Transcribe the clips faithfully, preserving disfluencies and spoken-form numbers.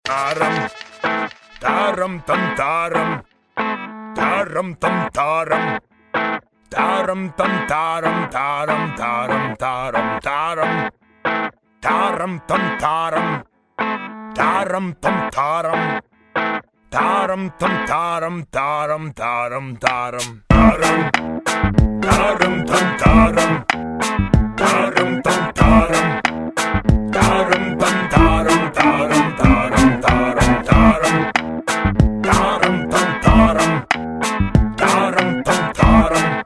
Тарам, тарам, там, тарам, тарам, там, тарам, тарам, там, тарам, тарам, тарам, тарам, тарам, тарам, там, тарам, тарам, там, тарам, тарам, там, тарам, тарам, тарам, тарам, тарам, тарам, там, тарам, тарам, там, тарам, тарам, там, тарам, тарам, тарам, тарам, тарам, тарам, там, тарам, тарам, там, тарам,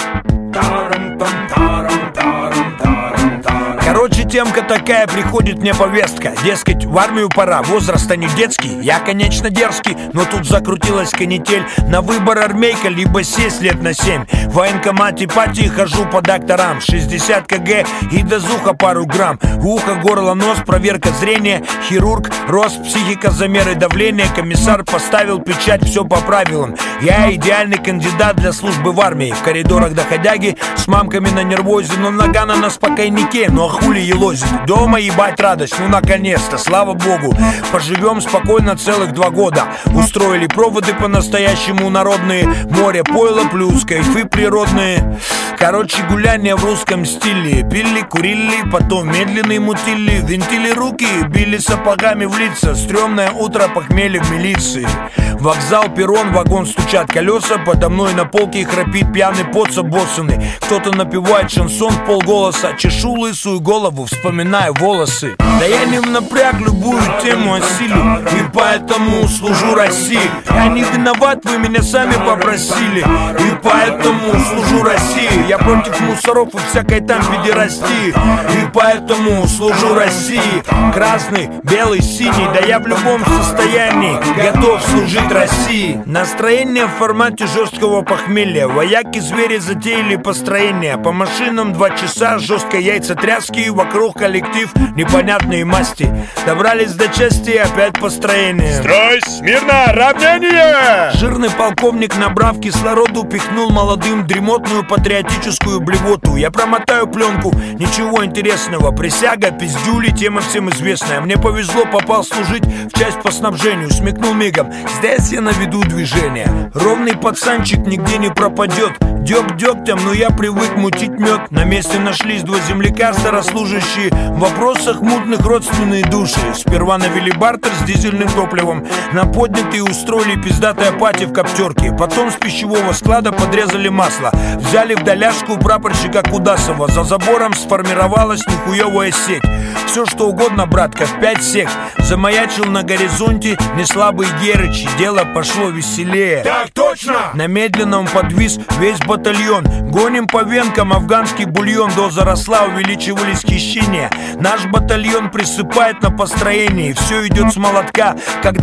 тарам, там, тарам, тарам, тарам, тарам. Короче, темка такая, приходит мне повестка. Дескать, в армию пора, возраст-то не детский. Я, конечно, дерзкий, но тут закрутилась канитель. На выбор армейка, либо сесть лет на семь. В военкомате пати хожу по докторам. шестьдесят килограмм и дозуха пару грамм. Ухо, горло, нос, проверка зрения. Хирург, рост, психика, замеры давления. Комиссар поставил печать, все по правилам. Я идеальный кандидат для службы в армии. В коридорах доходяги с мамками на нервозе. Но нагана на спокойнике, ну а хули елозит. Дома ебать радость, ну наконец-то, слава богу. Поживем спокойно целых два года. Устроили проводы по-настоящему народные. Море, пойло плюс кайфы природные. Короче, гуляние в русском стиле. Пили, курили, потом медленные мутили. Винтили руки, били сапогами в лица. Стрёмное утро, похмелье в милиции. Вокзал, перрон, вагон, стучат колеса. Подо мной на полке храпит пьяный поц обоссанный. Кто-то напевает шансон в полголоса. Чешу лысую голову, вспоминаю волосы. Да я не напряг, любую тему осилю. И поэтому служу России. Я не виноват, вы меня сами попросили. И поэтому служу России. Я против мусоров и всякой там педерастии. И поэтому служу России. Красный, белый, синий. Да я в любом состоянии готов служить России. Настроение в формате жесткого похмелья. Вояки-звери затеяли построение. По машинам два часа жесткой яйцетряски. Вокруг коллектив непонятные масти. Добрались до части и опять построение. Строй, смирно, равнение! Жирный полковник, набрав кислороду, пихнул молодым дремотную патриотическую блевоту. Я промотаю пленку, ничего интересного. Присяга, пиздюли, тема всем известная. Мне повезло, попал служить в часть по снабжению. Смекнул мигом, здесь я наведу движение. Ровный пацанчик нигде не пропадет. Дёг дёгтем, но я привык мутить мед. На месте нашлись два земляка, старослужащие. В вопросах мутных родственные души. Сперва навели бартер с дизельным топливом. На поднятые устроили пиздатые пати в коптерке. Потом с пищевого склада подрезали масло. Взяли в доляшку прапорщика Кудасова. За забором сформировалась нихуевая сеть. Все что угодно, братка, в пять сек. Замаячил на горизонте неслабый Герыч. Дело пошло веселее. Так точно! На медленном подвис весь батальон. Гоним по венкам афганский бульон. Доза росла, увеличивались хищения. Наш батальон присыпает на построении. Все идет с молотка, когда